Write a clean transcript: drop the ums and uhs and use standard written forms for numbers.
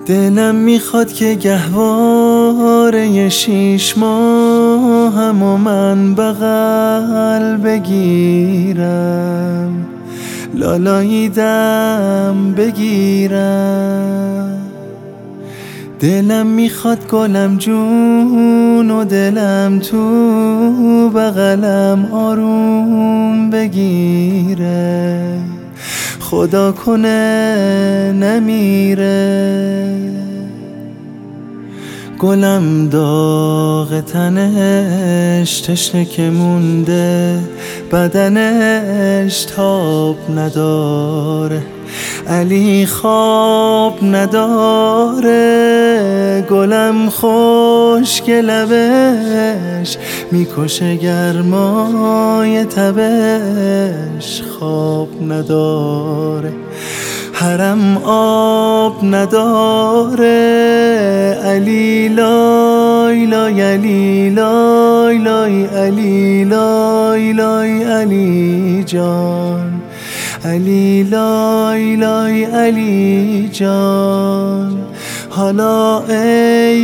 دلم میخواد که گهواره 6 ماهم و من بغل بگیرم، لالاییدم بگیرم. دلم میخواد گلم جون و دلم تو بغلم آروم بگیره، خدا کنه نمیره. گلم داغ تنش تشنه که مونده، بدنش تاب نداره، علی خواب نداره. گلم خشک لبش میکشه گرمای تبش، خواب نداره، حرم آب نداره. علی لای لای علی لای لای علی لای لای علی جان، علی لای لای علی جان. حالا ای